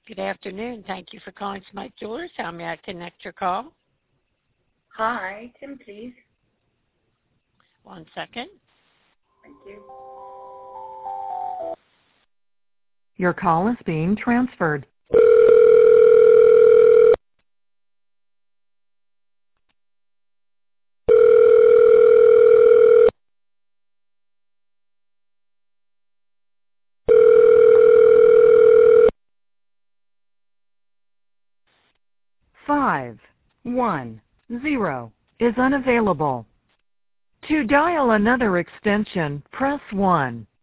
Good afternoon. Thank you for calling Smite Jewelers. How may I connect your call? Hi, Tim, please. 1 second. Thank you. Your call is being transferred. Five, 1, 0 is unavailable. To dial another extension, press 1.